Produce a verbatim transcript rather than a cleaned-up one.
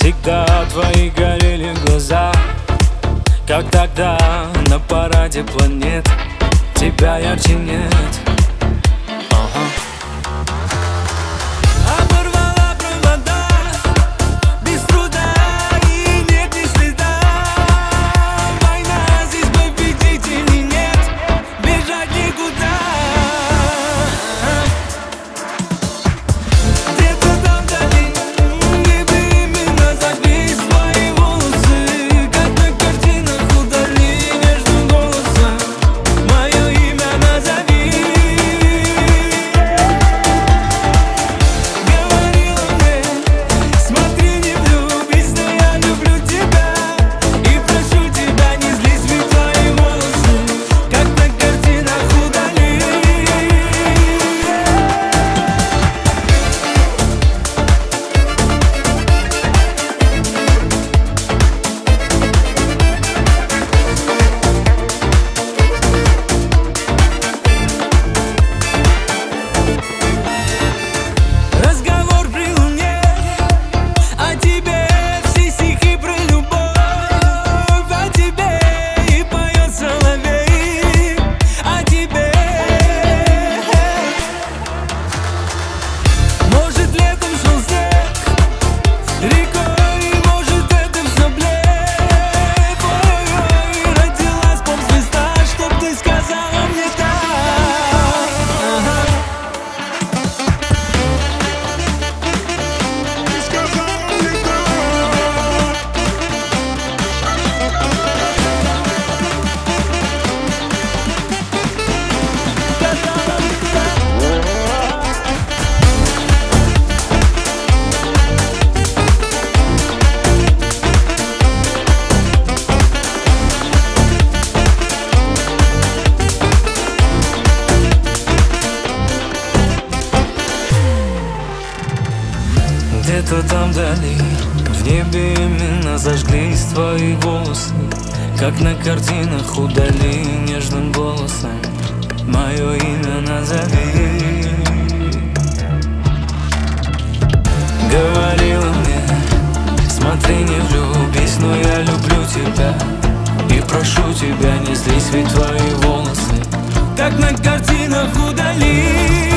Всегда твои горели глаза, как тогда на параде планет. Тебя ярче нет. Ага. Оборвала провода без труда, и нет ни следа. Война, здесь победителей нет, бежать никуда. Где-то там вдали, где бы именно зажглись твои волосы, как на картинах удали между голосом. Мое имя назови. Говорила мне, смотри, не влюбись, но я люблю тебя. И прошу тебя, не злись, ведь твои волосы, как на картинах удали. Разговор при луне о тебе, все стихи про любовь о тебе, и поет соловей о тебе. Может, летом шел снег рекой, может, это все блеф. Ой-ой-ой, родилась поп-звезда, чтоб ты сказала мне так. Ага. Где-то там вдали, в небе именно зажглись твои волосы, как на картинах удали нежным голосом. Мое имя назови. Говорила мне, смотри, не влюбись, но я люблю тебя. И прошу тебя, не злись, ведь твои волосы, как на картинах удали.